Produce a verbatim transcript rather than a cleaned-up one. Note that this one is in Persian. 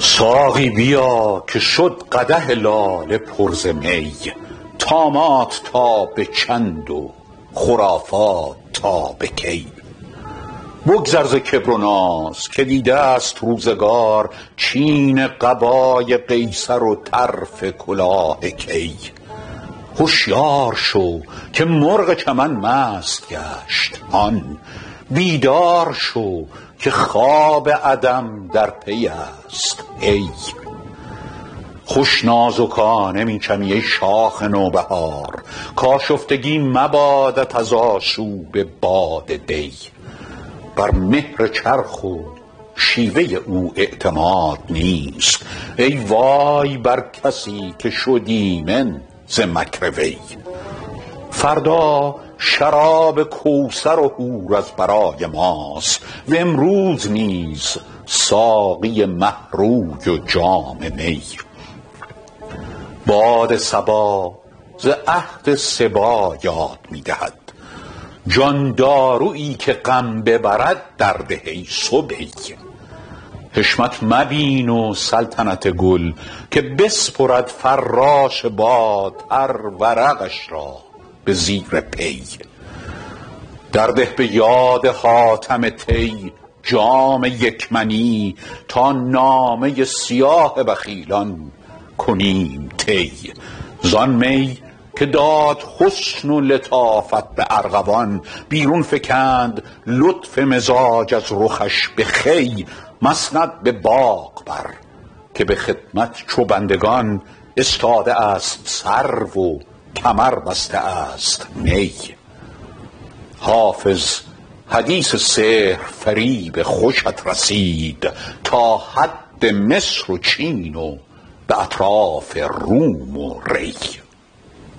ساقی بیا که شد قدح لاله پر ز می، طامات تا به چند و خرافات تا به کی. بگذر ز کبر و ناز که دیده است روزگار، چین قبای قیصر و طرف کلاه کی. هوشیار شو که مرغ چمن مست گشت هان، بیدار شو که خواب عدم در پی است ای. خوش نازکانه می چمی ای شاخ نوبهار، کآشفتگی مبادت از آشوب باد دی. بر مهر چرخ و شیوه او اعتماد نیست، ای وای بر کسی که شد ایمن ز مکر وی. فردا شراب کوثر و حور از برای ماست، و امروز نیز ساقی مه روی و جام می. باد صبا ز عهد صبا یاد می دهد، جان دارویی که غم ببرد در ده ای صبحی. حشمت مبین و سلطنت گل که بسپرد فراش باد هر ورقش را به زیر پی. در ده به یاد حاتم طی جام یک منی، تا نامه سیاه بخیلان کنیم طی. زان می که داد حسن و لطافت به ارغوان، بیرون فکند لطف مزاج از رخش به خوی. مسند به باغ بر که به خدمت چو بندگان، استاده است سرو و کمر بسته است نی. حافظ حدیث سحر فریب خوشت رسید، تا حد مصر و چین و به اطراف روم و ری.